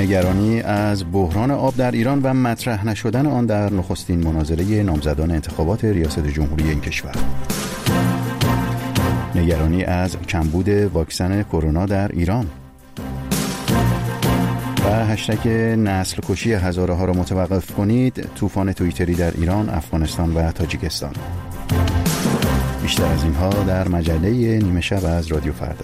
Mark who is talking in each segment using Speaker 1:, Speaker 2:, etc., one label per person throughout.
Speaker 1: نگرانی از بحران آب در ایران و مطرح نشدن آن در نخستین مناظره نامزدان انتخابات ریاست جمهوری این کشور. نگرانی از کمبود واکسن کرونا در ایران و هشتگ نسل کشی هزاره ها را متوقف کنید. طوفان توییتری در ایران، افغانستان و تاجیکستان. بیشتر از اینها در مجله نیمه شب از رادیو فردا.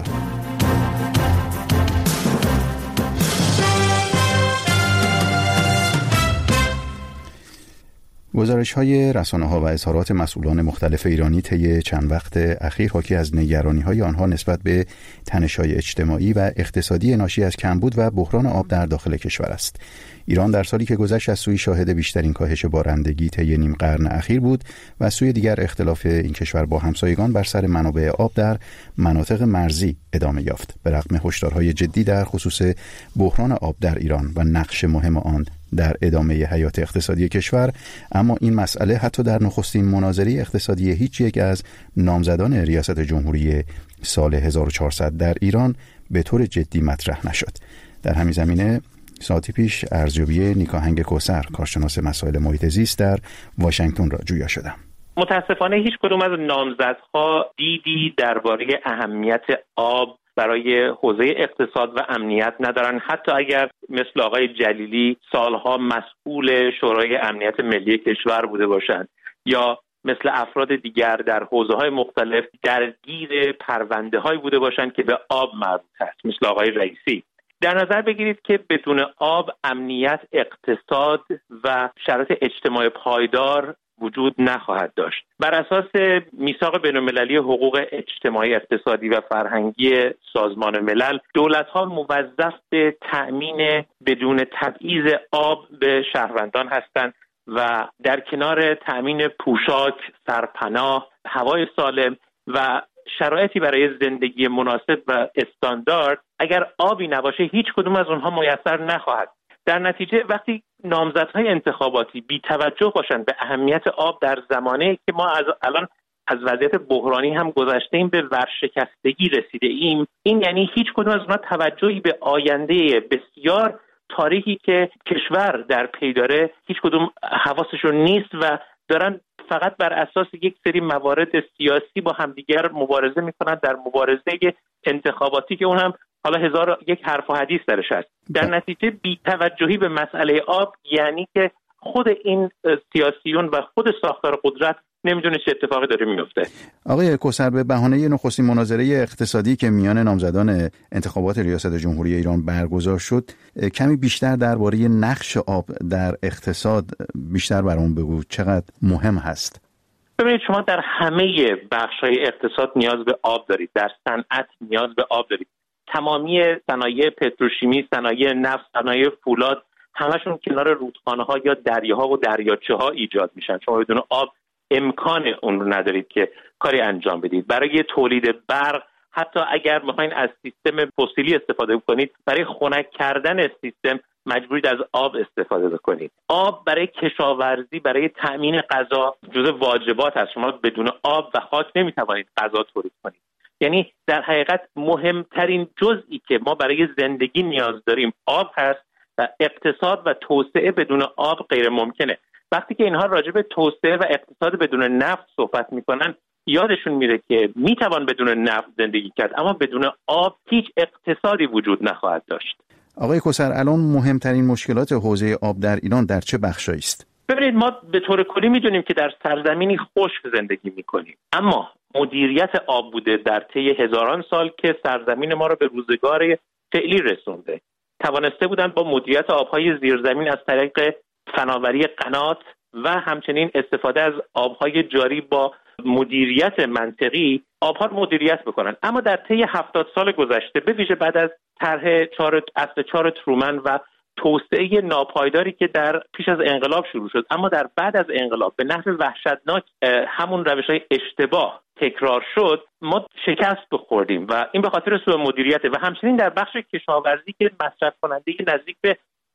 Speaker 1: گزارش‌های رسانه‌ها و اظهارات مسئولان مختلف ایرانی طی چند وقت اخیر حاکی از نگرانی‌های آنها نسبت به تنش‌های اجتماعی و اقتصادی ناشی از کمبود و بحران آب در داخل کشور است. ایران در سالی که گذشت از سوی شاهد بیشترین کاهش بارندگی طی نیم قرن اخیر بود و از سوی دیگر اختلاف این کشور با همسایگان بر سر منابع آب در مناطق مرزی ادامه یافت. به رغم هشدارهای جدی در خصوص بحران آب در ایران و نقش مهم آن در ادامه حیات اقتصادی کشور، اما این مسئله حتی در نخستین مناظره اقتصادی هیچ یک از نامزدان ریاست جمهوری سال 1400 در ایران به طور جدی مطرح نشد. در همین زمینه ساعتی پیش ارزیابی نیکاهنگ کوثر، کارشناس مسائل محیط زیست در واشنگتن را جویا شدم.
Speaker 2: متاسفانه هیچ کدوم از نامزدها دیدی درباره اهمیت آب برای حوزه اقتصاد و امنیت ندارن، حتی اگر مثل آقای جلیلی سالها مسئول شورای امنیت ملی کشور بوده باشند یا مثل افراد دیگر در حوزه‌های مختلف درگیر پرونده‌هایی بوده باشند که به آب مربوط است، مثل آقای رئیسی. در نظر بگیرید که بدون آب امنیت، اقتصاد و شرایط اجتماعی پایدار وجود نخواهد داشت. بر اساس میثاق بین‌المللی حقوق اجتماعی، اقتصادی و فرهنگی سازمان ملل، دولت‌ها موظف به تأمین بدون تبعیض آب به شهروندان هستند و در کنار تأمین پوشاک، سرپناه، هوای سالم و شرایطی برای زندگی مناسب و استاندارد، اگر آبی نباشه هیچ کدوم از اونها میسر نخواهد. در نتیجه وقتی نامزدهای انتخاباتی بی توجه باشند به اهمیت آب در زمانه که ما الان از وضعیت بحرانی هم گذشتیم به ورشکستگی رسیده ایم، این یعنی هیچ کدوم از اونها توجهی به آینده بسیار تاریکی که کشور در پی داره هیچ کدوم حواسشون نیست و دارن فقط بر اساس یک سری موارد سیاسی با همدیگر مبارزه میکنن در مبارزه انتخاباتی که اون هم حالا 1001 حرف و حدیث درش هست. در نتیجه بی‌توجهی به مسئله آب یعنی که خود این سیاسیون و خود ساختار قدرت نمیدونه چه اتفاقی داره میفته.
Speaker 1: آقای کوثر، به بهانه نخستین مناظره اقتصادی که میان نامزدان انتخابات ریاست جمهوری ایران برگزار شد، کمی بیشتر درباره نقش آب در اقتصاد بیشتر برام بگو. چقدر مهم هست؟
Speaker 2: ببینید، شما در همه بخش‌های اقتصاد نیاز به آب دارید. در صنعت نیاز به آب دارید. تمامی صنایع پتروشیمی، صنایع نفت، صنایع فولاد، همشون کنار رودخانه‌ها یا دریاها و دریاچه‌ها ایجاد میشن. شما بدون آب امکان اون رو ندارید که کاری انجام بدید. برای تولید برق، حتی اگر میخواین از سیستم فسیلی استفاده کنید، برای خنک کردن سیستم مجبورید از آب استفاده بکنید. آب برای کشاورزی، برای تأمین غذا جزء واجبات است. شما بدون آب و خاک نمیتوانید غذا تولید کنید. یعنی در حقیقت مهمترین جزئی که ما برای زندگی نیاز داریم آب هست و اقتصاد و توسعه بدون آب غیر ممکنه. وقتی که اینها راجع به توسعه و اقتصاد بدون نفت صحبت میکنن، یادشون میره که میتوان بدون نفت زندگی کرد، اما بدون آب هیچ اقتصادی وجود نخواهد داشت.
Speaker 1: آقای کوثر، الان مهمترین مشکلات حوزه آب در ایران در چه بخشایی است؟
Speaker 2: ببینید، ما به طور کلی میدونیم که در سرزمینی خشک زندگی میکنیم، اما مدیریت آب بوده در طی هزاران سال که سرزمین ما را به روزگار فعلی رسونده. توانسته بودند با مدیریت آبهای زیرزمین از طریق فناوری قنات و همچنین استفاده از آبهای جاری با مدیریت منطقی آبها رو مدیریت بکنن. اما در طی 70 سال گذشته، به ویژه بعد از طرح اصل 4 ترومن و توسعه ناپایداری که در پیش از انقلاب شروع شد، اما در بعد از انقلاب به نحو وحشتناک همون روش‌های اشتباه تکرار شد، ما شکست بخوردیم و این به خاطر سوء مدیریت و همچنین در بخش کشاورزی که مصرف کننده نزدیک به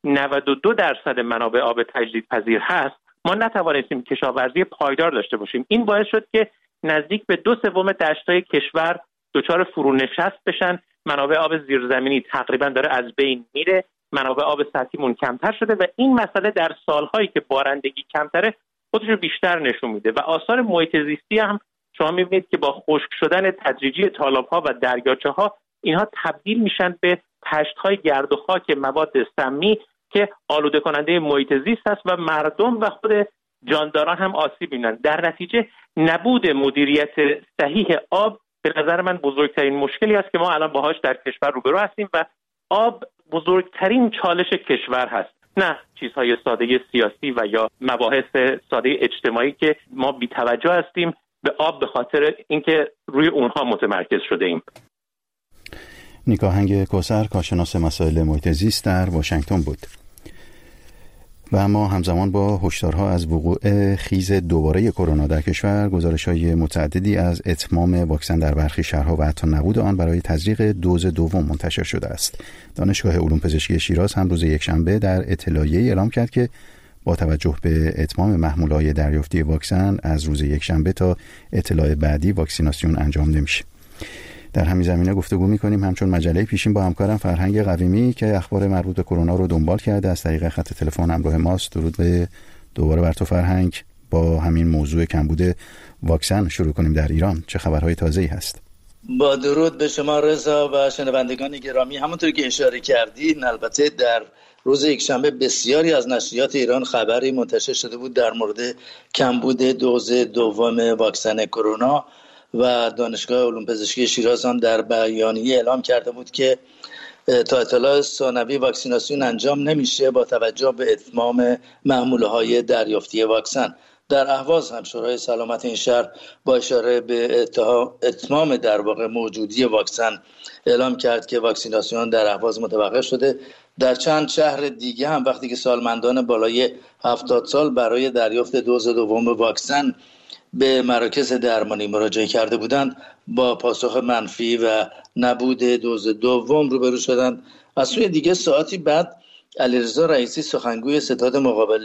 Speaker 2: 92% منابع آب تجدیدپذیر هست، ما نتوانستیم کشاورزی پایدار داشته باشیم. این باعث شد که نزدیک به 2/3 دشت‌های کشور دچار فرونشست بشن. منابع آب زیرزمینی تقریبا داره از بین میره منابع آب سطحیمون کمتر شده و این مسئله در سالهایی که بارندگی کمتره خودش رو بیشتر نشون میده و آثار محیط زیستی هم شما میبینید که با خشک شدن تدریجی تالاب‌ها و دریاچه‌ها اینها تبدیل میشن به طشت‌های گرد و خاک مواد سمی که آلوده کننده محیط زیست است و مردم و خود جانداران هم آسیب می‌بینن. در نتیجه نبود مدیریت صحیح آب به نظر من بزرگترین مشکلی است که ما الان باهاش در کشور روبرو هستیم و آب بزرگترین چالش کشور هست، نه چیزهای ساده سیاسی و یا مباحث ساده اجتماعی که ما بی‌توجه هستیم به آب به خاطر اینکه روی اونها متمرکز شده ایم.
Speaker 1: نیکا هنگ کوثر، کارشناس مسائل محیط زیست در واشنگتن بود. و اما همزمان با هشدارها از وقوع خیز دوباره کرونا در کشور، گزارش‌های متعددی از اتمام واکسن در برخی شهرها و حتی نبود آن برای تزریق دوز دوم منتشر شده است. دانشگاه علوم پزشکی شیراز هم روز یکشنبه در اطلاعیه‌ای اعلام کرد که با توجه به اتمام محموله‌های دریافتی واکسن از روز یکشنبه تا اطلاع بعدی واکسیناسیون انجام نمیشه. در همین زمینه گفتگو می‌کنیم همچون مجله پیشین با همکارم فرهنگ قویمی که اخبار مربوط به کرونا رو دنبال کرده از طریق خط تلفن همراه ماست. درود به دوباره بر تو فرهنگ. با همین موضوع کمبود واکسن شروع کنیم در ایران. چه خبرهای تازه‌ای هست؟
Speaker 3: با درود به شما رضا و شنوندگان گرامی، همونطور که اشاره کردید البته در روز یکشنبه بسیاری از نشریات ایران خبری منتشر شده بود در مورد کمبود دوز دوم واکسن کرونا و دانشگاه علوم پزشکی شیراز هم در بیانیه اعلام کرده بود که تا اطلاع ثانوی واکسیناسیون انجام نمیشه با توجه به اتمام محموله‌های دریافتی واکسن. در اهواز هم شورای سلامت این شهر با اشاره به اتمام در واقع موجودی واکسن اعلام کرد که واکسیناسیون در اهواز متوقف شده. در چند شهر دیگه هم وقتی که سالمندان بالای 70 سال برای دریافت دوز دوم واکسن به مراکز درمانی مراجعه کرده بودند با پاسخ منفی و نبود دوز دوم روبرو شدند. از سوی دیگه ساعتی بعد علیرضا رئیسی سخنگوی ستاد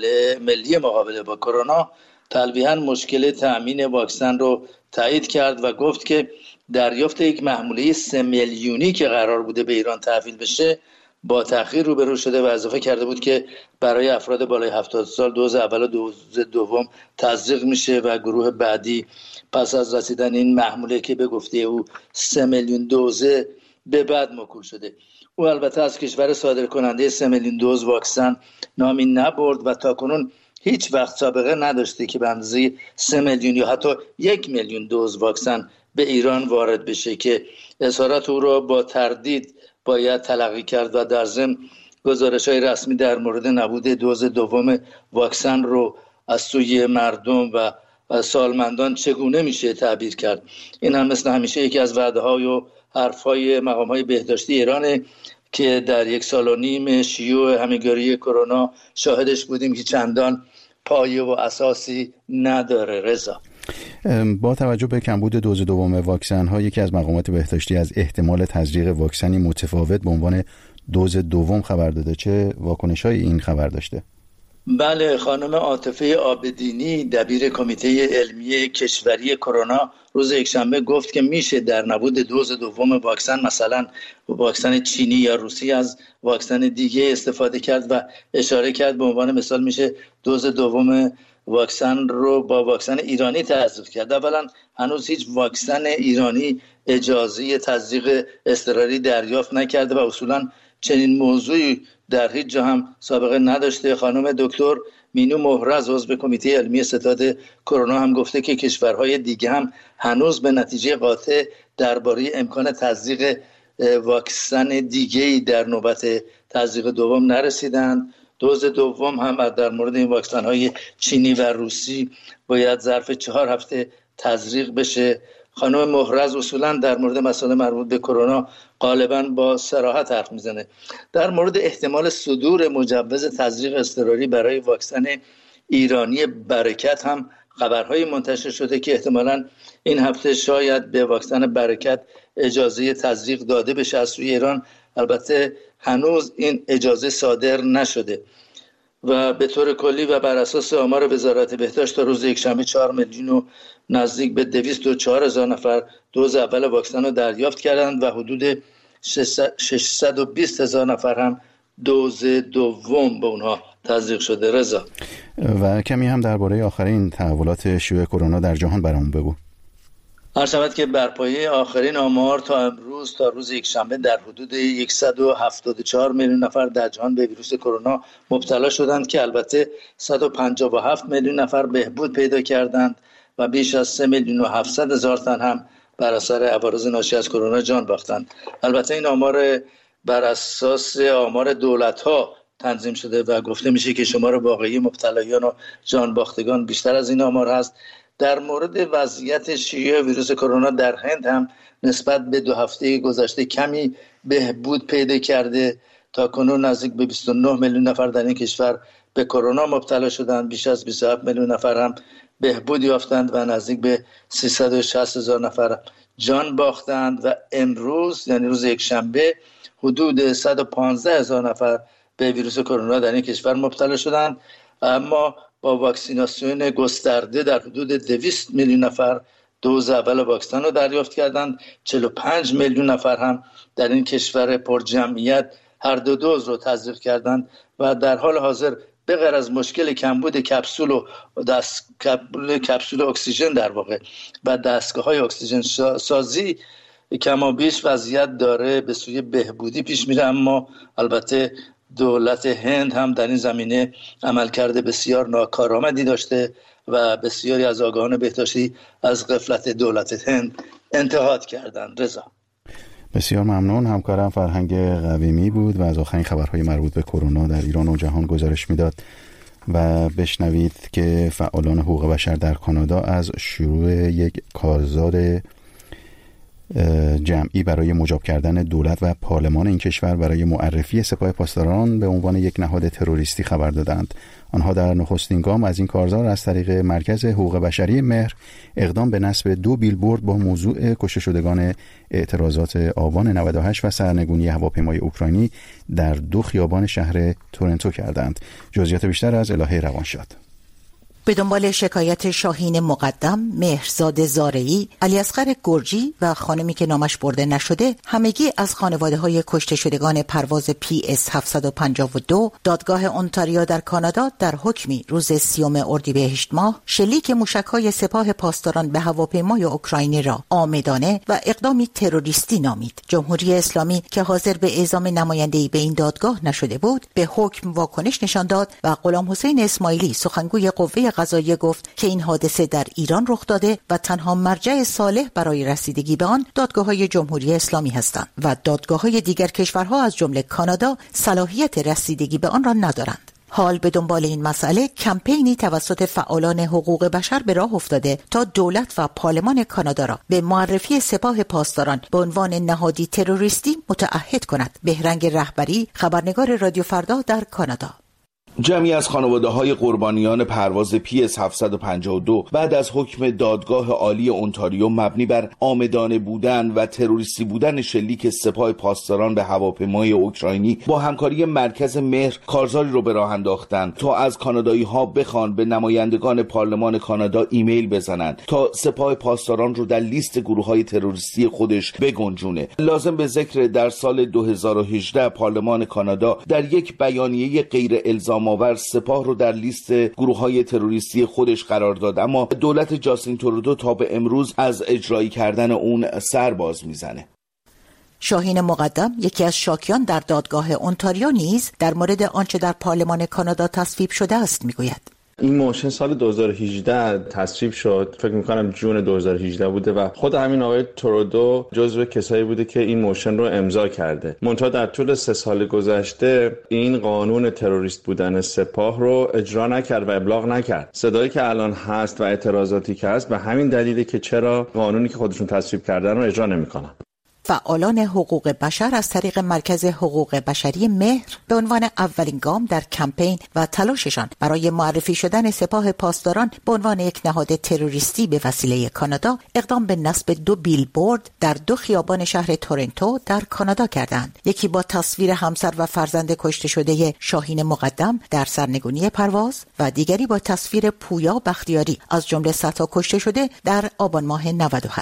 Speaker 3: ملی مقابله با کرونا تلویحاً مشکل تأمین واکسن رو تایید کرد و گفت که دریافت یک محموله 3 میلیونی که قرار بوده به ایران تحویل بشه با تأخیر روبرو شده و اضافه کرده بود که برای افراد بالای 70 سال دوز اول و دوز دوم تزریق میشه و گروه بعدی پس از رسیدن این محموله که به گفته او 3 میلیون دوزه به بعد موکول شده. او البته از کشور صادرکننده 3 میلیون دوز واکسن نامی نبرد و تاکنون هیچ وقت سابقه نداشته که به اندازه 3 میلیون یا حتی 1 میلیون دوز واکسن به ایران وارد بشه که اظهارات او را با تردید باید تلقی کرد و در ضمن گزارش‌های رسمی در مورد نبود دوز دوم واکسن رو از سوی مردم و سالمندان چگونه میشه تعبیر کرد. این هم مثل همیشه یکی از وعده‌های و حرف‌های مقام‌های بهداشتی ایرانه که در 1 سال و نیم شیوع همه‌گیری کرونا شاهدش بودیم که چندان پایه و اساسی نداره. رضا،
Speaker 1: با توجه به کمبود دوز دوم واکسن ها یکی از مقامات بهداشتی از احتمال تزریق واکسنی متفاوت به عنوان دوز دوم خبر داده. چه واکنش‌هایی این خبر داشته؟
Speaker 3: بله، خانم عاطفه عابدینی دبیر کمیته علمی کشوری کرونا روز یکشنبه گفت که میشه در نبود دوز دوم واکسن مثلا واکسن چینی یا روسی از واکسن دیگه استفاده کرد و اشاره کرد به عنوان مثال میشه دوز دوم واکسن رو با واکسن ایرانی تزریق کرد. اولا هنوز هیچ واکسن ایرانی اجازه تزریق اضطراری دریافت نکرده و اصولا چنین موضوعی در هیچ جا هم سابقه نداشته. خانم دکتر مینو مهرز عضو کمیته علمی ستاد کرونا هم گفته که کشورهای دیگه هم هنوز به نتیجه قاطع درباره امکان تزریق واکسن دیگه‌ای در نوبت تزریق دوم نرسیدند. دوز دوم هم در مورد این واکسن‌های چینی و روسی باید ظرف 4 هفته تزریق بشه. خانم مهرز اصولا در مورد مسائل مربوط به کرونا غالباً با صراحت حرف میزنه. در مورد احتمال صدور مجوز تزریق اضطراری برای واکسن ایرانی برکت هم خبرهای منتشر شده که احتمالاً این هفته شاید به واکسن برکت اجازه تزریق داده بشه از سوی ایران. البته هنوز این اجازه صادر نشده و به طور کلی و بر اساس آمار وزارت بهداشت تا روز یکشنبه 4 میلیون و نزدیک به 204,000 نفر دوز اول واکسن رو دریافت کردند و حدود 620,000 نفر هم دوز دوم به اونها تزریق شده. رضا،
Speaker 1: و کمی هم درباره آخرین تحولات شیوع کرونا در جهان برامون بگو.
Speaker 3: عرض شود که بر پایه آخرین آمار تا امروز، تا روز یکشنبه، در حدود 174 میلیون نفر در جهان به ویروس کرونا مبتلا شدند که البته 157 میلیون نفر بهبود پیدا کردند و بیش از 3,700,000 تن هم بر اثر عوارض ناشی از کرونا جان باختند. البته این آمار بر اساس آمار دولت‌ها تنظیم شده و گفته میشه که شمار واقعی مبتلایان و جان باختگان بیشتر از این آمار هست. در مورد وضعیت شیوع ویروس کرونا در هند هم نسبت به 2 هفته گذشته کمی بهبود پیدا کرده. تا کنون نزدیک به 29 میلیون نفر در این کشور به کرونا مبتلا شدند، بیش از 27 میلیون نفر هم بهبود یافتند و نزدیک به 360,000 نفر جان باختند و امروز یعنی روز یکشنبه حدود 115,000 نفر به ویروس کرونا در این کشور مبتلا شدند. اما با واکسیناسیون گسترده در حدود 200 میلیون نفر دوز اول واکسن رو دریافت کردند. 45 میلیون نفر هم در این کشور پر جمعیت هر دو دوز رو تزریق کردند و در حال حاضر به غیر از مشکل کمبود کپسول اکسیژن در واقع و دستگاه‌های اکسیژن سازی کما بیش وضعیت داره به سوی بهبودی پیش میره. اما البته دولت هند هم در این زمینه عملکرد بسیار ناکارآمدی داشته و بسیاری از آگاهان بهداشتی از غفلت دولت هند انتقاد کردند. رضا،
Speaker 1: بسیار ممنون. همکارم فرهنگ قویمی بود و از آخرین خبرهای مربوط به کرونا در ایران و جهان گزارش میداد. و بشنوید که فعالان حقوق بشر در کانادا از شروع یک کارزار جمعی برای مجاب کردن دولت و پارلمان این کشور برای معرفی سپاه پاسداران به عنوان یک نهاد تروریستی خبر دادند. آنها در نخستین گام از این کارزار از طریق مرکز حقوق بشری مهر اقدام به نصب 2 بیلبورد با موضوع کشته شدگان اعتراضات آبان 98 و سرنگونی هواپیمای اوکراینی در 2 خیابان شهر تورنتو کردند. جزئیات بیشتر از الهه روانشاد.
Speaker 4: به دنبال شکایت شاهین مقدم، مهرزاد زارعی، علیاصغر گرجی و خانمی که نامش برده نشده، همگی از خانواده‌های کشته شدگان پرواز PS 752 دادگاه اونتاریو در کانادا در حکمی روز 30 اردیبهشت ماه شلیک موشک‌های سپاه پاسداران به هواپیمای اوکراینی را عامدانه و اقدامی تروریستی نامید. جمهوری اسلامی که حاضر به اعزام نماینده‌ای به این دادگاه نشده بود، به حکم واکنش نشان داد و غلام حسین اسماعیلی سخنگوی قوه قضاییه گفت که این حادثه در ایران رخ داده و تنها مرجع صالح برای رسیدگی به آن دادگاه‌های جمهوری اسلامی هستند و دادگاه‌های دیگر کشورها از جمله کانادا صلاحیت رسیدگی به آن را ندارند. حال به دنبال این مسئله کمپینی توسط فعالان حقوق بشر به راه افتاده تا دولت و پارلمان کانادا را به معرفی سپاه پاسداران به عنوان نهادی تروریستی متعهد کند. بهرنگ رهبری، خبرنگار رادیو فردا در کانادا.
Speaker 5: جمعی از خانواده‌های قربانیان پرواز PS 752 بعد از حکم دادگاه عالی اونتاریو مبنی بر عامدانه بودن و تروریستی بودن شلیک سپاه پاسداران به هواپیمای اوکراینی با همکاری مرکز مهر کارزاری رو به راه انداختند تا از کانادایی‌ها بخوان به نمایندگان پارلمان کانادا ایمیل بزنند تا سپاه پاسداران رو در لیست گروه‌های تروریستی خودش بگنجونه. لازم به ذکر در سال 2018 پارلمان کانادا در یک بیانیه غیر الزام آور سپاه رو در لیست گروه‌های تروریستی خودش قرار داد، اما دولت جاستین ترودو تا به امروز از اجرایی کردن اون سر باز میزنه.
Speaker 4: شاهین مقدم، یکی از شاکیان در دادگاه اونتاریو، نیز در مورد آنچه در پارلمان کانادا تصویب شده است میگوید.
Speaker 6: این موشن سال 2018 تصویب شد، فکر میکنم جون 2018 بوده و خود همین آقای ترودو جزو کسایی بوده که این موشن رو امضا کرده. منتها در طول 3 سال گذشته این قانون تروریست بودن سپاه رو اجرا نکرد و ابلاغ نکرد. صدایی که الان هست و اعتراضاتی که هست به همین دلیله که چرا قانونی که خودشون تصویب کردن رو اجرا نمیکنن.
Speaker 4: فعالان حقوق بشر از طریق مرکز حقوق بشری مهر به عنوان اولین گام در کمپین و تلاششان برای معرفی شدن سپاه پاسداران به عنوان یک نهاد تروریستی به وسیله کانادا اقدام به نصب 2 بیلبورد در 2 خیابان شهر تورنتو در کانادا کردند. یکی با تصویر همسر و فرزند کشته شده شاهین مقدم در سرنگونی پرواز و دیگری با تصویر پویا بختیاری از جمله 100 تا کشته شده در آبان ماه 98.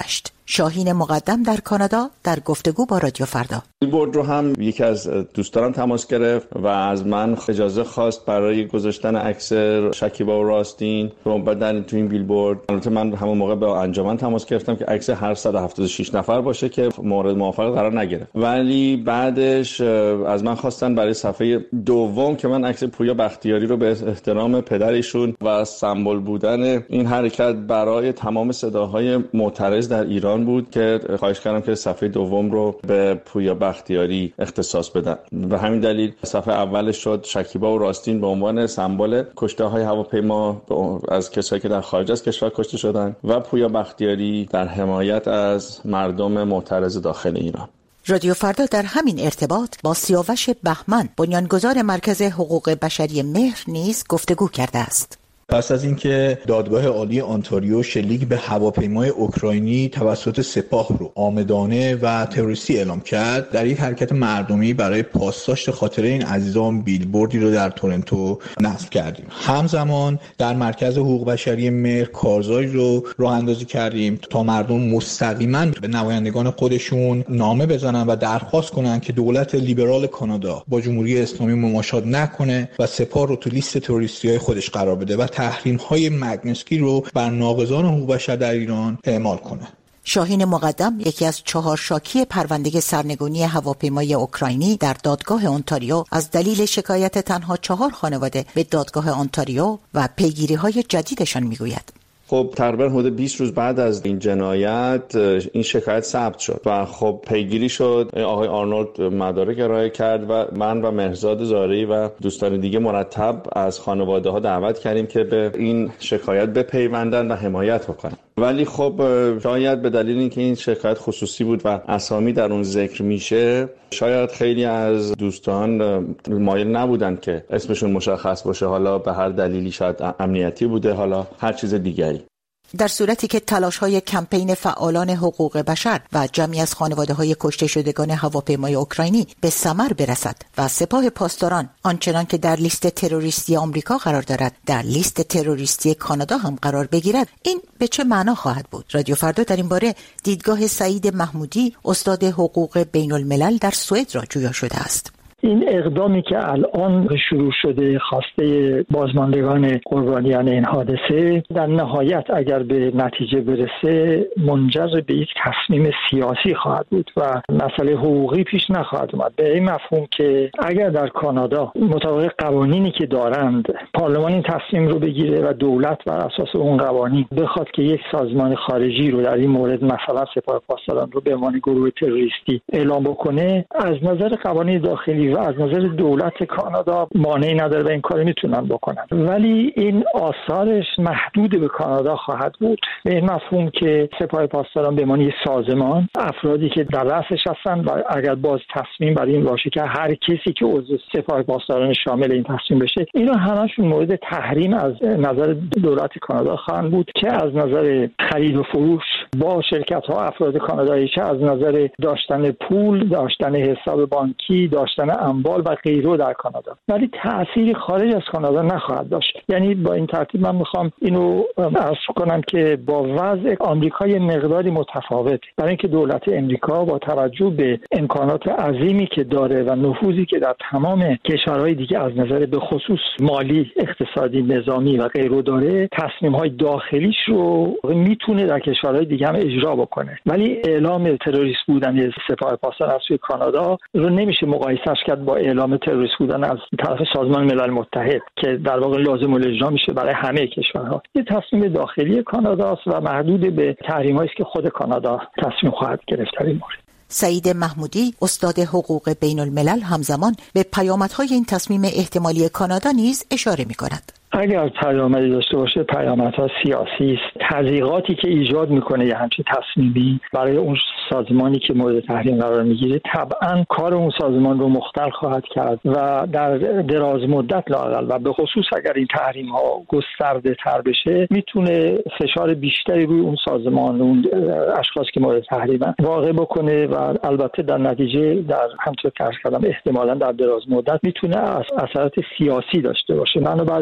Speaker 4: شاهین مقدم در کانادا در گفتگو با رادیو فردا.
Speaker 6: بیلبورد رو هم یکی از دوستانم تماس گرفت و از من اجازه خواست برای گذاشتن عکس شکیبا و راستین رو بدن تو این بیلبورد. البته من همون موقع با انجمن تماس گرفتم که عکس هر 176 نفر باشه که مورد موافقت قرار نگرفت، ولی بعدش از من خواستن برای صفحه دوم که من عکس پویا بختیاری رو به احترام پدرشون و سمبل بودن این حرکت برای تمام صداهای معترض در ایران بود که خواهش کردم که صفحه دوم رو به پویا بختیاری اختصاص بدن. به همین دلیل صفحه اولش شد شکیبا و راستین به عنوان سمبل کشته‌های هواپیما از کسایی که در خارج از کشور کشته شدن و پویا بختیاری در حمایت از مردم معترض داخل ایران.
Speaker 4: رادیو فردا در همین ارتباط با سیاوش بهمن بنیانگذار مرکز حقوق بشری مهر نیز گفتگو کرده است.
Speaker 7: پس از اینکه دادگاه عالی آنتاریو شلیک به هواپیمای اوکراینی توسط سپاه رو عامدانه و تروریستی اعلام کرد، در یک حرکت مردمی برای پاسداشت خاطره این عزیزان بیلبوردی رو در تورنتو نصب کردیم. همزمان در مرکز حقوق بشری مهر کارزاری رو راه اندازی کردیم تا مردم مستقیما به نمایندگان خودشون نامه بزنن و درخواست کنن که دولت لیبرال کانادا با جمهوری اسلامی مماشات نکنه و سپاه رو تو لیست تروریستی‌های خودش قرار بده و تحریم‌های مگنسکی رو بر ناقضان حقوق بشر در ایران اعمال کنه.
Speaker 4: شاهین مقدم یکی از 4 شاکی پرونده سرنگونی هواپیمای اوکراینی در دادگاه انتاریو از دلیل شکایت تنها 4 خانواده به دادگاه انتاریو و پیگیری‌های جدیدشان میگوید.
Speaker 6: خب تقریبا حدود 20 روز بعد از این جنایت این شکایت ثبت شد و خب پیگیری شد. آقای آرنولد مدارک ارائه کرد و من و مهرزاد زارعی و دوستان دیگه مرتب از خانواده ها دعوت کردیم که به این شکایت بپیوندن و حمایت بکنن. ولی خب شاید به دلیل اینکه این شکایت خصوصی بود و اسامی در اون ذکر میشه، شاید خیلی از دوستان مایل نبودن که اسمشون مشخص باشه، حالا به هر دلیلی، شاید امنیتی بوده، حالا هر چیز دیگری.
Speaker 4: در صورتی که تلاش‌های کمپین فعالان حقوق بشر و جمعی از خانواده‌های کشته شدگان هواپیمای اوکراینی به ثمر برسد و سپاه پاسداران آنچنان که در لیست تروریستی آمریکا قرار دارد در لیست تروریستی کانادا هم قرار بگیرد، این به چه معنا خواهد بود؟ رادیو فردا در این باره دیدگاه سعید محمودی، استاد حقوق بین الملل در سوئد را جویا شده است.
Speaker 8: این اقدامی که الان شروع شده خواسته بازماندگان قربانیان این حادثه در نهایت اگر به نتیجه برسه منجر به یک تصمیم سیاسی خواهد بود و مسئله حقوقی پیش نخواهد اومد. به این مفهوم که اگر در کانادا مطابق قوانینی که دارند پارلمان این تصمیم رو بگیره و دولت بر اساس اون قوانین بخواد که یک سازمان خارجی رو در این مورد مثلا سپاه پاسداران رو به عنوان گروه تروریستی اعلام بکنه، از نظر قوانین داخلی و از نظر دولت کانادا مانعی نداره و این کار میتونن بکنن، ولی این آثارش محدود به کانادا خواهد بود. به این مفهوم که سپاه پاسداران به عنوان سازمان، افرادی که در رأسش هستن و اگر باز تصمیم بر این باشه که هر کسی که عضو سپاه پاسداران شامل این تصمیم بشه، اینا همشون مورد تحریم از نظر دولت کانادا خواهند بود، که از نظر خرید و فروش با شرکت‌ها افراد کانادایی، چه از نظر داشتن پول، داشتن حساب بانکی، داشتن اموال و غیره در کانادا، ولی تأثیری خارج از کانادا نخواهد داشت. یعنی با این ترتیب من میخوام اینو عرض کنم که با وضع آمریکا یه مقداری متفاوت، برای اینکه دولت امریکا با توجه به امکانات عظیمی که داره و نفوذی که در تمام کشورهای دیگه از نظر به خصوص مالی، اقتصادی، نظامی و غیره داره، تصمیم‌های داخلیش رو میتونه در کشورهای دیگه هم اجرا بکنه، ولی اعلام تروریست بودن سپاه پاسداران از سوی کانادا رو نمیشه مقایسهش کرد با اعلام تروریست بودن از طرف سازمان ملل متحد که در واقع لازم الاجرا میشه برای همه کشورها. یه تصمیم داخلی کاناداست و محدود به تحریم‌هایی که خود کانادا تصمیم خواهد گرفت در این مورد.
Speaker 4: سعید محمودی، استاد حقوق بین الملل، همزمان به پیامدهای این تصمیم احتمالی کانادا نیز اشاره می‌کند.
Speaker 8: اگر پیامدی داشته باشه، پیامدها سیاسی است. تضییقاتی که ایجاد میکنه یه همچین تصمیمی برای اون سازمانی که مورد تحریم قرار میگیره، طبعا کار اون سازمان رو مختل خواهد کرد و در دراز مدت لااقل و به خصوص اگر این تحریم ها گسترده تر بشه، میتونه فشار بیشتری روی اون سازمان، اون اشخاصی که مورد تحریم واقع بکنه و البته در نتیجه در همونطور که عرض کردم احتمالاً در دراز مدت میتونه اثرات سیاسی داشته باشه. بنابراین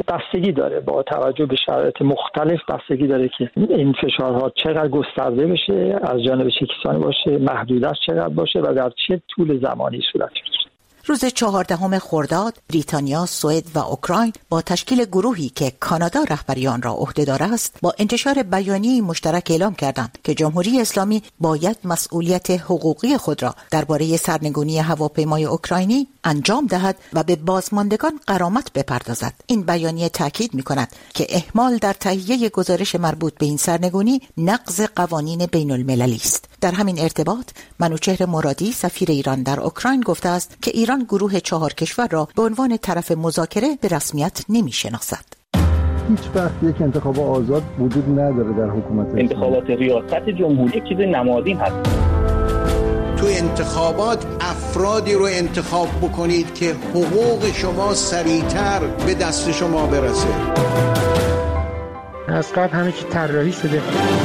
Speaker 8: بستگی داره، با توجه به شرایط مختلف بستگی داره که این فشارها چقدر گسترده بشه، از جانب چه کسانی باشه، محدودیت چقدر باشه و در چه طول زمانی صورت بگیره.
Speaker 4: روز 14 خرداد بریتانیا، سوئد و اوکراین با تشکیل گروهی که کانادا رهبری آن را عهده‌دار است با انتشار بیانیه‌ای مشترک اعلام کردند که جمهوری اسلامی باید مسئولیت حقوقی خود را درباره سرنگونی هواپیمای اوکراینی انجام دهد و به بازماندگان غرامت بپردازد. این بیانیه تاکید می‌کند که اهمال در تهیه گزارش مربوط به این سرنگونی نقض قوانین بین‌المللی است. در همین ارتباط منوچهر مرادی سفیر ایران در اوکراین گفته است که ایران گروه 4 کشور را به عنوان طرف مذاکره به رسمیت نمی‌شناسد.
Speaker 9: هیچ وقت یک انتخاب آزاد وجود نداره در حکومت.
Speaker 10: انتخابات ریاست جمهوری چیز نمادین هست.
Speaker 11: تو انتخابات افرادی رو انتخاب بکنید که حقوق شما سریعتر به دست شما برسه.
Speaker 12: از قبل همه چی طراحی شده.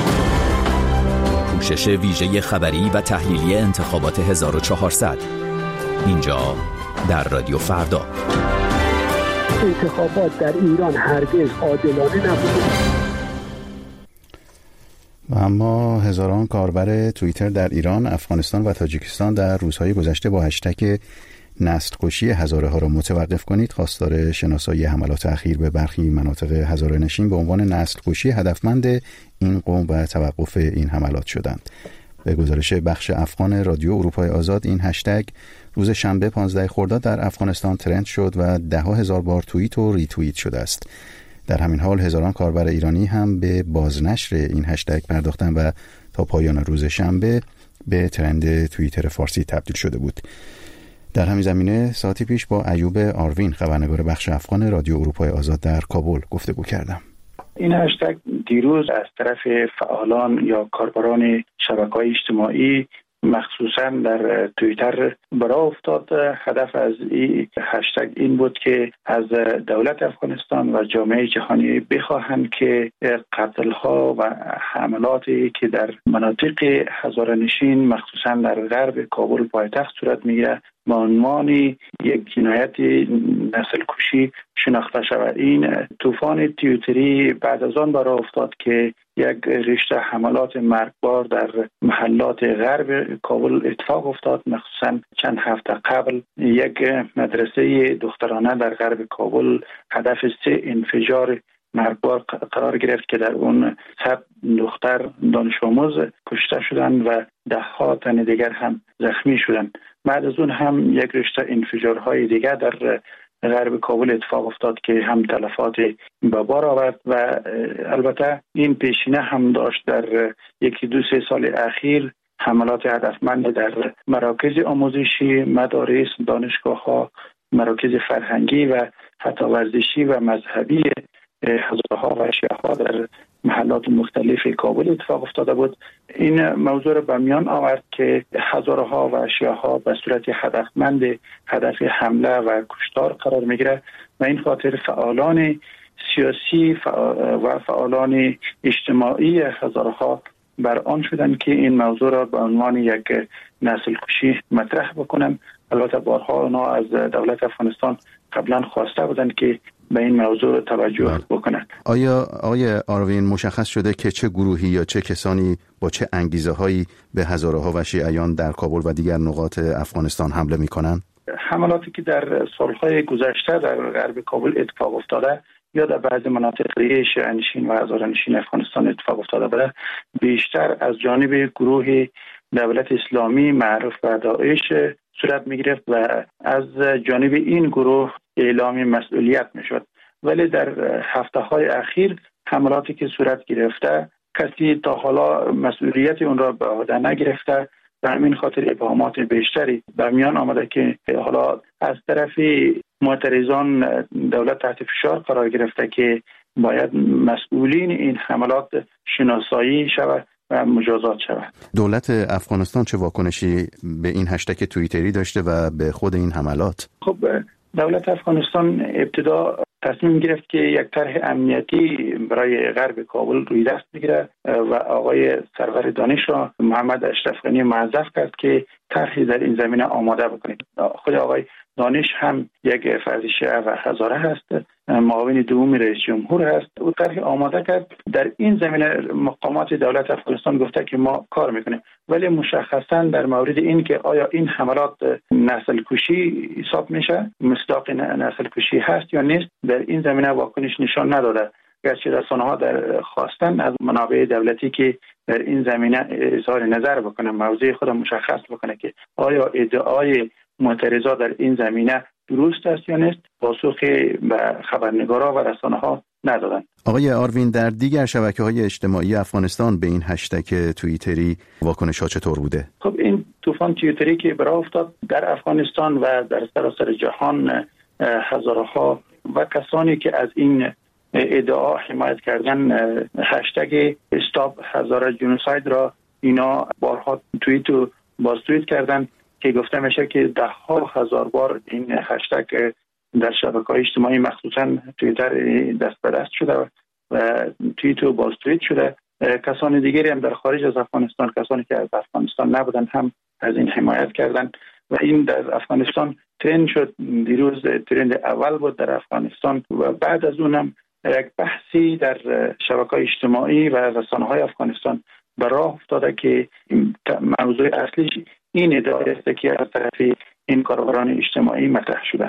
Speaker 13: پوشش ویژه خبری و تحلیلی انتخابات 1400 اینجا در رادیو فردا.
Speaker 14: انتخابات در ایران هرگز عادلانه نبوده.
Speaker 1: و اما هزاران کاربر توییتر در ایران، افغانستان و تاجیکستان در روزهای گذشته با هشتگ نسل کشی هزاره ها را متوقف کنید خواستار شناسایی حملات اخیر به برخی مناطق هزاره نشین به عنوان نسل کشی هدفمند این قوم و توقف این حملات شدند. به گزارش بخش افغان رادیو اروپای آزاد، این هشتگ روز شنبه 15 خرداد در افغانستان ترند شد و 10,000 بار توییت و ریتوییت شده است. در همین حال هزاران کاربر ایرانی هم به بازنشر این هشتگ پرداختند و تا پایان روز شنبه به ترند توییتر فارسی تبدیل شده بود. در همین زمینه ساعتی پیش با ایوب آروین، خبرنگار بخش افغان رادیو اروپای آزاد در کابل گفتگو کردم.
Speaker 15: این هشتگ دیروز از طرف فعالان یا کاربران شبکه‌های اجتماعی مخصوصا در توییتر برای افتاد. هدف از این هشتگ این بود که از دولت افغانستان و جامعه جهانی بخواهند که قتل‌ها و حملاتی که در مناطق هزاره نشین مخصوصا در غرب کابل پایتخت صورت میگیره به عنوان یک جنایت نسل کشی شناخته شود. این طوفان توییتری بعد از آن برای افتاد که یک رشته حملات مرگبار در محلات غرب کابل اتفاق افتاد. مخصوصا چند هفته قبل یک مدرسه دخترانه در غرب کابل هدف 3 انفجار مرگبار قرار گرفت که در اون 100 دختر دانش آموز کشته شدند و 10 تن دیگر هم زخمی شدند. بعد از اون هم یک رشته انفجارهای دیگر در غرب کابل اتفاق افتاد که هم تلفات به بار آورد و البته این پیشینه هم داشت در 1-2-3 سال اخیر حملات هدفمند در مراکز آموزشی، مدارس، دانشگاه‌ها، مراکز فرهنگی و حتی ورزشی و مذهبی هزارها و شیعه‌ها در محلات مختلف کابل اتفاق افتاده بود. این موضوع را به میان آورد که هزارها و شیعه‌ها به صورت هدفمند هدف حمله و کشتار قرار میگیره و این خاطر فعالان سیاسی و فعالان اجتماعی هزارها بر آن شدند که این موضوع را به عنوان یک نسل کشی مطرح بکنند. البته بارها اونا از دولت افغانستان قبلا خواسته بودند که به این موضوع توجه بکنند.
Speaker 1: آیا آقای آروین مشخص شده که چه گروهی یا چه کسانی با چه انگیزه هایی به هزارها و شیعیان در کابل و دیگر نقاط افغانستان حمله می کنند؟
Speaker 15: حملاتی که در سالهای گذشته در غرب کابل اتفاق افتاده یا در بعضی مناطق دیگه شیعه‌نشین و هزاره‌نشین افغانستان اتفاق افتاده بوده، بیشتر از جانب گروه دولت اسلامی معروف به داعش صورت می‌گرفت و از جانب این گروه اعلام مسئولیت می‌شد. ولی در هفته‌های اخیر حملاتی که صورت گرفته کسی تا حالا مسئولیت اون را به عهده نگرفته و همین خاطر ابهامات بیشتری به میان آمده که حالا از طرف معترضان دولت تحت فشار قرار گرفته که باید مسئولین این حملات شناسایی شود و مجازات شود.
Speaker 1: دولت افغانستان چه واکنشی به این هشتگ توییتری داشته و به خود این حملات؟
Speaker 15: خب دولت افغانستان ابتدا تصمیم گرفت که یک طرح امنیتی برای غرب کابل روی دست بگیره و آقای سرور دانش را محمد اشرف غنی موظف کرد که طرحی در این زمینه آماده بکنید. خود آقای دانش هم یک فرزیشه و هزاره هست، معاون دوم رئیس جمهور هست. او طرح آماده کرد. در این زمینه مقامات دولت افغانستان گفته که ما کار میکنیم، ولی مشخصا در مورد این که آیا این حملات نسل کشی حساب میشه، مصداق نسل کشی هست یا نیست، در این زمینه واکنش نشان نداده. گرچه رسانه‌ها در خواستن از منابع دولتی که در این زمینه اظهار نظر بکنه، موضع خود مشخص بکنه که آیا ادعای معترضا در این زمینه درست است یا نیست، پاسخی به خبرنگارا و رسانه‌ها ندادن.
Speaker 1: آقای آروین، در دیگر شبکه‌های اجتماعی افغانستان به این هشتگ توییتری واکنش‌ها چطور بوده؟
Speaker 15: خب این طوفان توییتری که برآ افتاد در افغانستان و در سراسر جهان، هزارها و کسانی که از این ادعا حمایت کردن هشتگ استاپ هزاره جنوساید را اینا بارها توییت و باز توییت کردن که گفته میشه که ده ها هزار بار این هشتگ در شبکه‌های اجتماعی مخصوصا توییتر دست به دست شده و توییت و باز توییت شده. کسان دیگری هم در خارج از افغانستان، کسانی که از افغانستان نبودن، هم از این حمایت کردن و این در افغانستان ترند شد. دیروز ترند اول بود در افغانستان و بعد از اونم یک بحثی در شبکه‌های اجتماعی و رسانه‌های افغانستان به راه افتاده که موضوع اصلیش این ادعای است که از طرف این کاربران اجتماعی مطرح شده.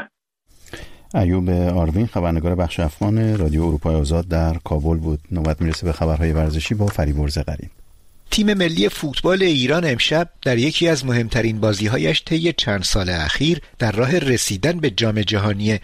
Speaker 1: ایوب آروین، خبرنگار بخش افغان رادیو اروپای آزاد در کابل بود. نوبت میرسه به خبرهای ورزشی با فریبرز غریب.
Speaker 16: تیم ملی فوتبال ایران امشب در یکی از مهمترین بازی‌هایش طی چند سال اخیر در راه رسیدن به جام جهانی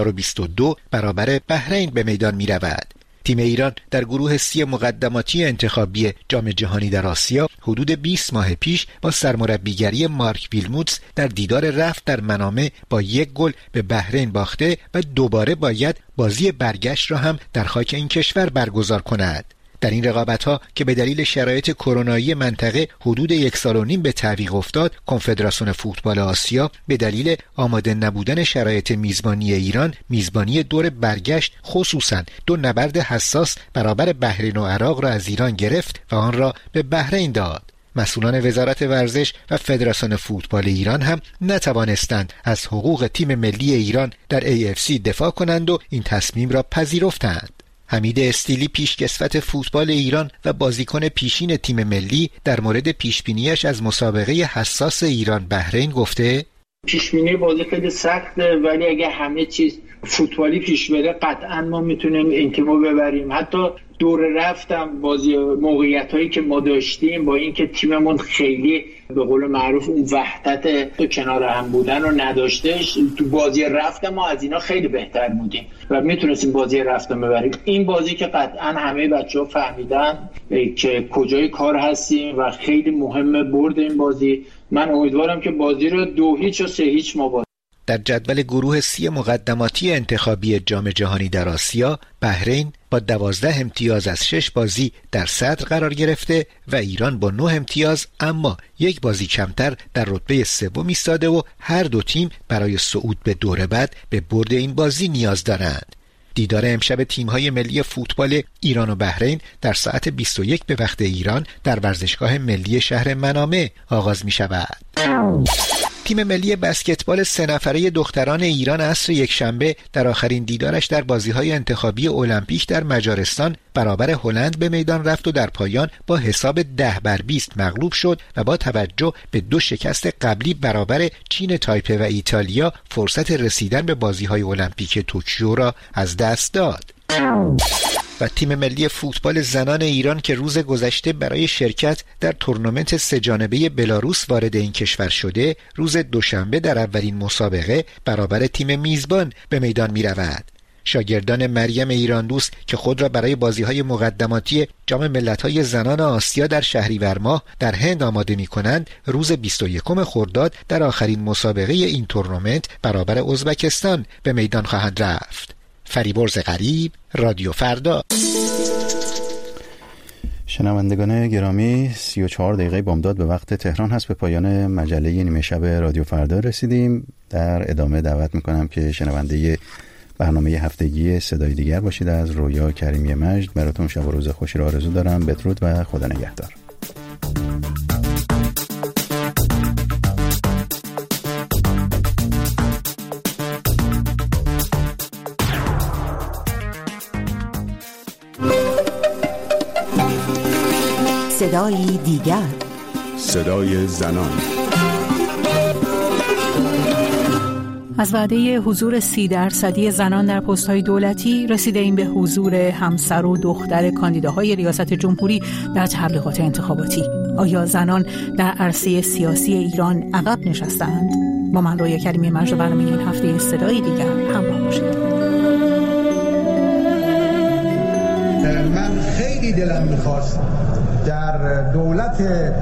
Speaker 16: 2022 برابر بحرین به میدان می‌رود. تیم ایران در گروه سی مقدماتی انتخابی جام جهانی در آسیا حدود 20 ماه پیش با سرمربیگری مارک ویلموتس در دیدار رفت در منامه با 1 گل به بحرین باخته و دوباره باید بازی برگشت را هم در خاک این کشور برگزار کند. در این رقابت‌ها که به دلیل شرایط کرونایی منطقه حدود 1.5 سال به تعویق افتاد، کنفدراسیون فوتبال آسیا به دلیل آماده نبودن شرایط میزبانی ایران، میزبانی دور برگشت خصوصاً 2 نبرد حساس برابر بحرین و عراق را از ایران گرفت و آن را به بحرین داد. مسئولان وزارت ورزش و فدراسیون فوتبال ایران هم نتوانستند از حقوق تیم ملی ایران در AFC دفاع کنند و این تصمیم را پذیرفتند. حمید استیلی پیشکسوت فوتبال ایران و بازیکن پیشین تیم ملی در مورد پیشبینیش از مسابقه حساس ایران بحرین گفته:
Speaker 17: پیشبینی بازی خیلی سخته، ولی اگه همه چیز فوتبالی پیش بره قطعا ما میتونیم انتمو ببریم. حتی دور رفتم بازی موقعیتایی که ما داشتیم با اینکه تیممون خیلی به قول معروف اون وحدت تو کنار هم بودن رو نداشتش، تو بازی رفتم ما از اینا خیلی بهتر بودیم و میتونستیم بازی رفتم ببریم. این بازی که قطعا همه بچه‌ها فهمیدن که کجای کار هستیم و خیلی مهمه برد این بازی. من امیدوارم که بازی رو 2-0 و 3-0 ما
Speaker 16: در جدول گروه سی مقدماتی انتخابی جام جهانی در آسیا، بحرین با 12 امتیاز از 6 بازی در صدر قرار گرفته و ایران با 9 امتیاز اما 1 بازی کمتر در رتبه سوم ایستاده و هر دو تیم برای صعود به دور بعد به برد این بازی نیاز دارند. دیدار امشب تیم‌های ملی فوتبال ایران و بحرین در ساعت 21 به وقت ایران در ورزشگاه ملی شهر منامه آغاز می‌شود. تیم ملی بسکتبال 3 نفره دختران ایران عصر یکشنبه در آخرین دیدارش در بازی‌های انتخابی المپیک در مجارستان برابر هلند به میدان رفت و در پایان با حساب 10-20 مغلوب شد و با توجه به 2 شکست قبلی برابر چین تایپه و ایتالیا فرصت رسیدن به بازی‌های المپیک توکیو را از دست داد. و تیم ملی فوتبال زنان ایران که روز گذشته برای شرکت در تورنمنت 3 جانبه بلاروس وارد این کشور شده، روز دوشنبه در اولین مسابقه برابر تیم میزبان به میدان می رود. شاگردان مریم ایران دوست که خود را برای بازی‌های مقدماتی جام ملت‌های زنان آسیا در شهریور ماه در هند آماده می‌کنند، روز 21 خرداد در آخرین مسابقه این تورنمنت برابر ازبکستان به میدان خواهند رفت. فریبرز غریب، رادیو فردا.
Speaker 1: شنوندگان گرامی، 34 دقیقه بامداد به وقت تهران هست. به پایان مجله نیمه شب رادیو فردا رسیدیم. در ادامه دعوت میکنم که شنونده برنامه هفتگی صدای دیگر باشید. از رویا کریمی مجد براتون شب و روز خوشی را آرزو دارم. بدرود و خدا نگهدار.
Speaker 4: صدای دیگر،
Speaker 18: صدای زنان.
Speaker 19: از وعده حضور 30% زنان در پست‌های دولتی رسیده این به حضور همسر و دختر کاندیداهای ریاست جمهوری در تبلیغات انتخاباتی. آیا زنان در عرصه سیاسی ایران عقب نشستند؟ با من رویا کریمی مجد برنامه این هفته صدای دیگر همراه باشید.
Speaker 20: من خیلی دلم می‌خواست در دولت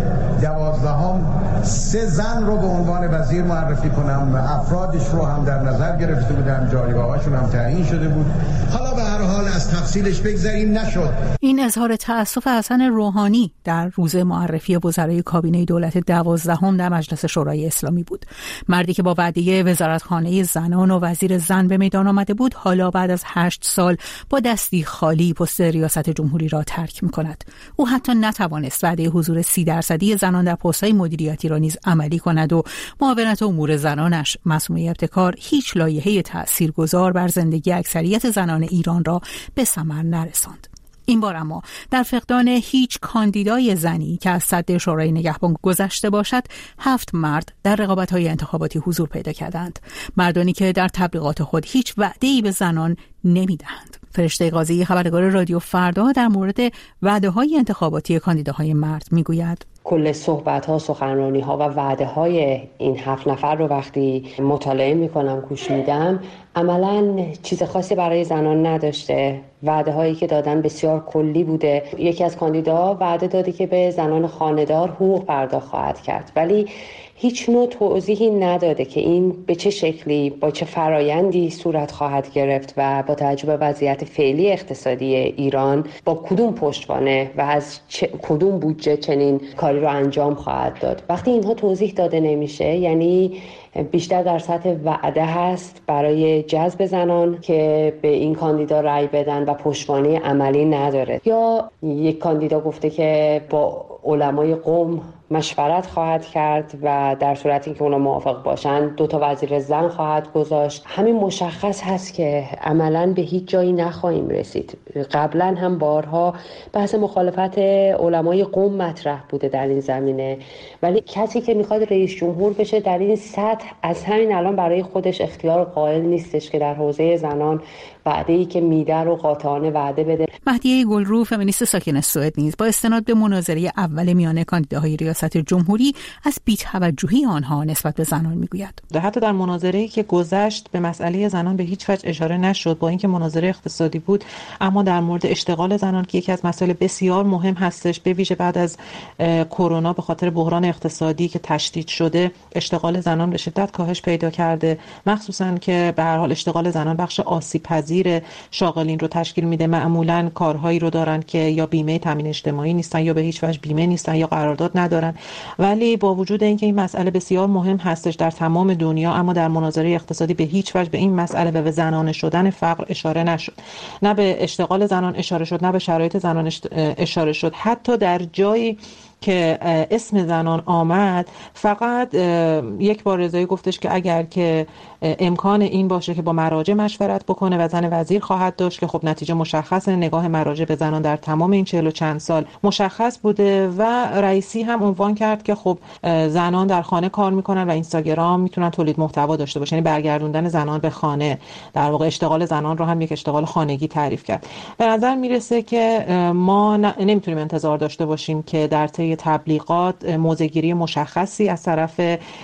Speaker 20: 12 3 زن رو به عنوان وزیر معرفی کنم. افرادش رو هم در نظر گرفته بودم، جایگاهاشون هم تعیین شده بود. حالا به هر حال از تفصیلش بگذاریم، نشد.
Speaker 19: این اظهار تأسف حسن روحانی در روز معرفی وزرای کابینه دولت 12 در مجلس شورای اسلامی بود. مردی که با وعده وزارتخانه زنان و وزیر زن به میدان آمده بود، حالا بعد از 8 سال با دستی خالی پست ریاست جمهوری را ترک می‌کند. او حتی نتوانست وعده حضور 30% زنان در پست‌های مدیریتی را نیز عملی کند و معاونت امور زنانش مسئول ابتکار هیچ لایحه تأثیرگذار بر زندگی اکثریت زنان ایران را به ثمر نرساند. این بار اما در فقدان هیچ کاندیدای زنی که از سد شورای نگهبان گذشته باشد، 7 مرد در رقابت‌های انتخاباتی حضور پیدا کردند. مردانی که در تبلیغات خود هیچ وعده‌ای به زنان نمی‌دهند. فرشته قاضی خبرنگار رادیو فردا در مورد وعده‌های انتخاباتی کاندیداهای مرد میگوید:
Speaker 21: کل صحبت‌ها، سخنرانی‌ها و وعده‌های این 7 نفر رو وقتی مطالعه می‌کنم، گوش میدم، عملاً چیز خاصی برای زنان نداشته. وعده‌هایی که دادن بسیار کلی بوده. یکی از کاندیداها وعده داده که به زنان خانه‌دار حقوق پرداخت خواهد کرد، ولی هیچ نوع توضیحی نداده که این به چه شکلی، با چه فرایندی صورت خواهد گرفت و با توجه به وضعیت فعلی اقتصادی ایران با کدوم پشتوانه و از کدوم بودجه چنین کاری رو انجام خواهد داد. وقتی اینها توضیح داده نمیشه، یعنی بیشتر در سطح وعده هست برای جذب زنان که به این کاندیدا رأی بدن و پشتوانه عملی نداره. یا یک کاندیدا گفته که با علمای قوم مشورت خواهد کرد و در صورتی که اونا موافق باشن 2 وزیر زن خواهد گذاشت. همین مشخص هست که عملاً به هیچ جایی نخواهیم رسید. قبلا هم بارها بحث مخالفت علمای قوم مطرح بوده در این زمینه، ولی کسی که میخواد رئیس جمهور بشه در این سطح از همین الان برای خودش اختیار قائل نیستش که در حوزه زنان وعده‌ای که میده رو قاطعانه وعده بده.
Speaker 19: مهدیه گلرو، فمینیست ساکن سوئد، نیز با استناد به مناظره اول میان کاندیداهای ریاست جمهوری از بی‌توجهی آنها نسبت به زنان میگوید.
Speaker 22: حتی در مناظره‌ای که گذشت به مسئله زنان به هیچ وجه اشاره نشد، با اینکه مناظره اقتصادی بود، اما در مورد اشتغال زنان که یکی از مسائل بسیار مهم هستش، به ویژه بعد از کرونا به خاطر بحران اقتصادی که تشدید شده، اشتغال زنان به شدت کاهش پیدا کرده، مخصوصاً که به هر حال اشتغال زنان بخش آسیب‌پذیر شاغلین رو تشکیل میده. معمولاً کارهایی رو دارن که یا بیمه تامین اجتماعی نیستن یا به هیچ وجه بیمه نیستن یا قرارداد ندارن. ولی با وجود اینکه این مسئله بسیار مهم هستش در تمام دنیا، اما در مناظره اقتصادی به هیچ وجه به این مسئله و به زنانه شدن فقر اشاره نشد. نه به اشتغال زنان اشاره شد، نه به شرایط زنان اشاره شد. حتی در جایی که اسم زنان آمد، فقط یک بار رضایی گفتش که اگر که امکان این باشه که با مراجع مشورت بکنه و زن وزیر خواهد داشت، که خب نتیجه مشخصه، نگاه مراجع به زنان در تمام این 40 و چند سال مشخص بوده. و رئیسی هم عنوان کرد که خب زنان در خانه کار میکنن و اینستاگرام میتونن تولید محتوا داشته باشن، یعنی برگردوندن زنان به خانه، در واقع اشتغال زنان رو هم یک اشتغال خانگی تعریف کرد. به نظر میرسه که ما نمیتونیم انتظار داشته باشیم که در طی تبلیغات موضع‌گیری مشخصی از طرف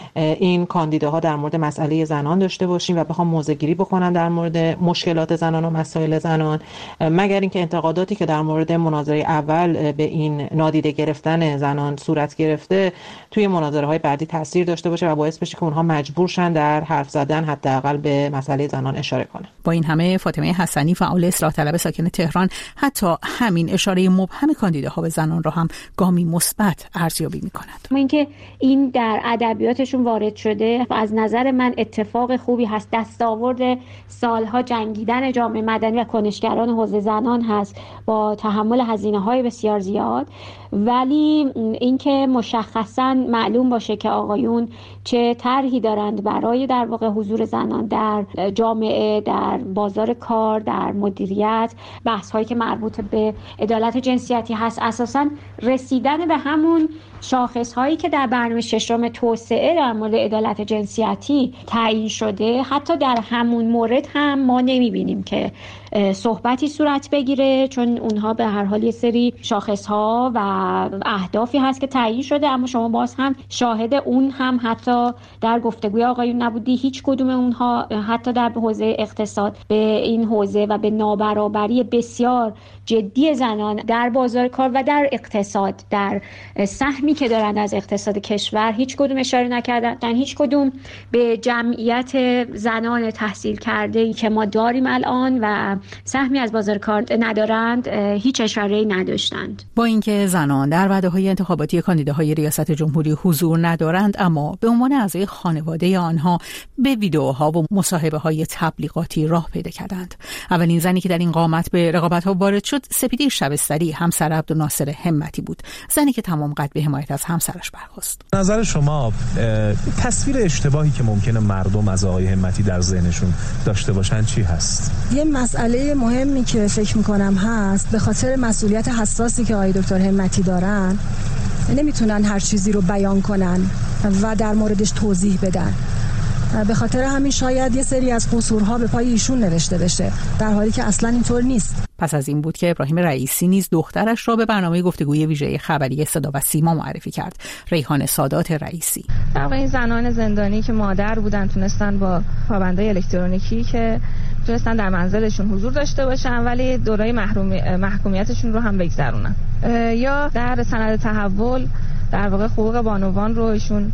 Speaker 22: این کاندیداها در مورد مسئله زنان داشته باشیم و بخوام موضع‌گیری بکنن در مورد مشکلات زنان و مسائل زنان، مگر اینکه انتقاداتی که در مورد مناظره اول به این نادیده گرفتن زنان صورت گرفته توی مناظره‌های بعدی تاثیر داشته باشه و باعث بشه که اونها مجبور شن در حرف زدن حداقل به مسئله زنان اشاره کنن.
Speaker 19: با این همه فاطمه حسنی، فعال اصلاح طلب ساکن تهران، حتی همین اشاره مبهم کاندیداها به زنان را هم گامی مثبت ارزیابی می‌کند.
Speaker 2: اینکه این در ادبیاتشون وارد شده از نظر من اتفاق خوبی هست. دستاورد سالها جنگیدن جامعه مدنی و کنشگران حوزه زنان هست با تحمل هزینه‌های بسیار زیاد، ولی اینکه مشخصاً معلوم باشه که آقایون چه طرحی دارند برای در واقع حضور زنان در جامعه، در بازار کار، در مدیریت، بحث‌هایی که مربوط به عدالت جنسیتی هست، اساساً رسیدن به همون شاخص‌هایی که در برنامه ششم توسعه در مورد عدالت جنسیتی تعیین شده، حتی در همون مورد هم ما نمی‌بینیم که صحبتی صورت بگیره، چون اونها به هر حال یه سری شاخص‌ها و اهدافی هست که تعیین شده، اما شما باز هم شاهد اون هم حتی در گفتگوی آقایون نبودی. هیچ کدوم اونها حتی در حوزه اقتصاد به این حوزه و به نابرابری بسیار جدی زنان در بازار کار و در اقتصاد، در سهمی که دارند از اقتصاد کشور، هیچ کدوم اشاره نکردن. هیچ کدوم به جمعیت زنان تحصیل کرده که ما داریم الان و سهمی از بازار کار ندارند هیچ اشاره‌ای نداشتند.
Speaker 19: با اینکه زنان در وعده‌های انتخاباتی کاندیداهای ریاست جمهوری حضور ندارند، اما به عنوان اعضای خانواده آنها به ویدئوها و مصاحبه‌های تبلیغاتی راه پیدا کردند. اولین زنی که در این قامت به رقابت‌ها وارد شد سپیدی شبستری، همسر عبدالناصر همتی بود، زنی که تمام قد به حمایت از همسرش برخاست.
Speaker 3: نظر شما تصویر اشتباهی که ممکنه مردم از آقای همتی در ذهنشون داشته باشن چی هست؟
Speaker 23: یه مسئله مهمی که فکر می‌کنم هست، به خاطر مسئولیت حساسی که آقای دکتر همتی دارن، نمیتونن هر چیزی رو بیان کنن و در موردش توضیح بدن. به خاطر همین شاید یه سری از قصورها به پای ایشون نوشته بشه، در حالی که اصلا اینطور نیست.
Speaker 19: پس از این بود که ابراهیم رئیسی نیز دخترش را به برنامه گفتگوی ویژه خبری صدا و سیما معرفی کرد. ریحان سادات رئیسی.
Speaker 24: در واقع این زنان زندانی که مادر بودن تونستن با پابندای الکترونیکی که تونستن در منزلشون حضور داشته باشن ولی دورای محکومیتشون رو هم بگذرونن. یا در سند تحول در واقع حقوق بانوان رو ایشون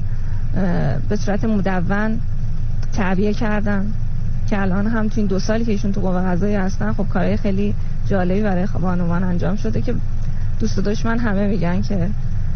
Speaker 24: به صورت مدون تعبیه کردن که الان هم تو این 2 سالی که ایشون تو قوه قضاییه هستن خب کارهای خیلی جالبی برای بانوان انجام شده که دوست و دشمن همه میگن که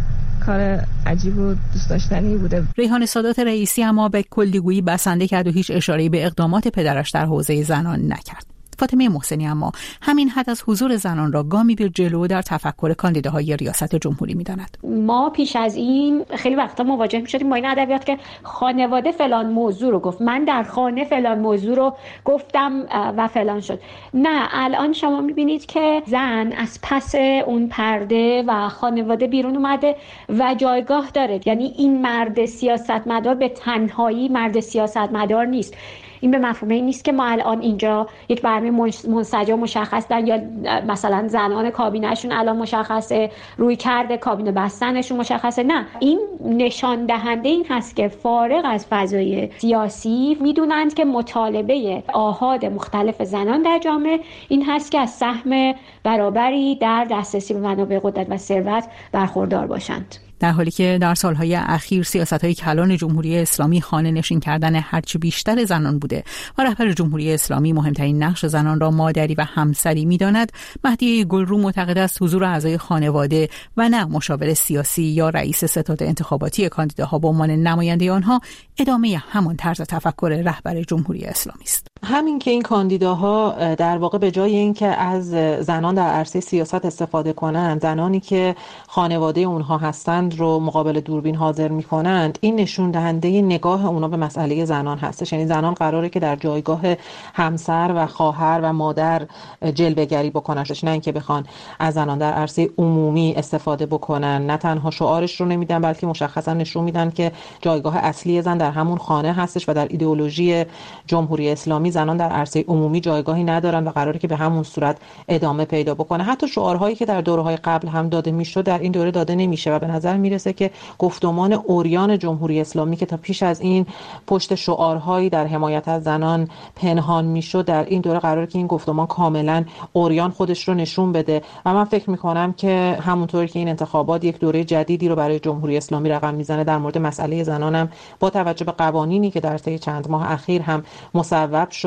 Speaker 24: کار عجیب و دوست داشتنی بوده.
Speaker 19: ریحان سادات رئیسی اما به کلیگویی بسنده کرد و هیچ اشاره‌ای به اقدامات پدرش در حوزه زنان نکرد. فاطمه محسنی اما همین حد از حضور زنان را گامی به جلو در تفکر کاندیداهای ریاست جمهوری می‌داند.
Speaker 2: ما پیش از این خیلی وقتا مواجه می‌شدیم با این ادبیات که خانواده فلان موضوع رو گفت، من در خانه فلان موضوع رو گفتم و فلان شد. نه، الان شما می‌بینید که زن از پس اون پرده و خانواده بیرون اومده و جایگاه داره. یعنی این مرد سیاستمدار به تنهایی مرد سیاستمدار نیست. این به مفهوم این نیست که ما الان اینجا یک برنامه منسجم مشخص دارن یا مثلا زنان کابینه‌شون الان مشخصه، روی کرده کابینه بستنشون مشخصه. نه، این نشان دهنده این هست که فارغ از فضای سیاسی میدونند که مطالبه آحاد مختلف زنان در جامعه این هست که از سهم برابری در دسترسی به منابع قدرت و ثروت برخوردار باشند.
Speaker 19: در حالی که در سالهای اخیر سیاست‌های کلان جمهوری اسلامی خانه نشین کردن هرچه بیشتر زنان بوده و رهبر جمهوری اسلامی مهمترین نقش زنان را مادری و همسری می‌داند، مهدی گلرو معتقد است حضور اعضای خانواده و نه مشاور سیاسی یا رئیس ستاد انتخاباتی کاندیداها به عنوان نماینده آنها ادامه همان طرز تفکر رهبر جمهوری اسلامی است.
Speaker 22: همین که این کاندیداها در واقع به جای اینکه از زنان در عرصه سیاست استفاده کنند، زنانی که خانواده اونها هستند رو مقابل دوربین حاضر می‌کنند، این نشون دهنده نگاه اونا به مسئله زنان هستش. یعنی زنان قراره که در جایگاه همسر و خواهر و مادر جلوه‌گری بکنن، نه اینکه بخوان از زنان در عرصه عمومی استفاده بکنن. نه تنها شعارش رو نمیدن بلکه مشخصا نشون میدن که جایگاه اصلی زن در همون خانه هستش و در ایدئولوژی جمهوری اسلامی زنان در عرصه عمومی جایگاهی ندارن و قراره که به همون صورت ادامه پیدا بکنه. حتی شعارهایی که در دوره‌های قبل هم داده میشد در این دوره داده نمیشه و به نظر میرسه که گفتمان اوریان جمهوری اسلامی که تا پیش از این پشت شعارهایی در حمایت از زنان پنهان میشد، در این دوره قراره که این گفتمان کاملا اوریان خودش رو نشون بده و من فکر میکنم که همونطوری که این انتخابات یک دوره جدیدی رو برای جمهوری اسلامی رقم میزنه، در مورد مسئله زنانم با توجه به قوانینی که در طی چند ماه اخیر هم مصوب شده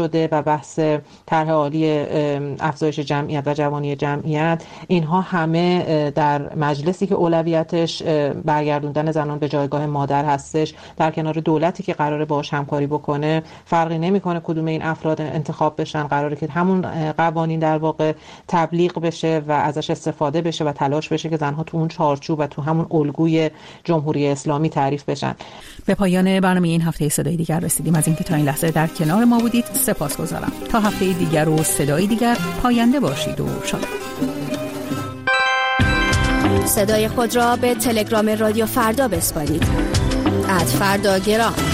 Speaker 22: شده و بحث طرح عالی افزایش جمعیت و جوانی جمعیت، اینها همه در مجلسی که اولویتش برگردوندن زنان به جایگاه مادر هستش، در کنار دولتی که قراره باهاش همکاری بکنه، فرقی نمیکنه کدوم این افراد انتخاب بشن، قراره که همون قوانین در واقع تبلیغ بشه و ازش استفاده بشه و تلاش بشه که زنها تو اون چارچوب و تو همون الگوی جمهوری اسلامی تعریف بشن.
Speaker 19: به پایان برنامه این هفته صدای دیگر رسیدیم. از اینکه تا این لحظه در کنار ما بودید سپاسگزارم. تا هفته دیگر و صدای دیگر، پاینده باشید و شاد.
Speaker 5: صدای خود را به تلگرام رادیو فردا بسپارید. @فرداگرام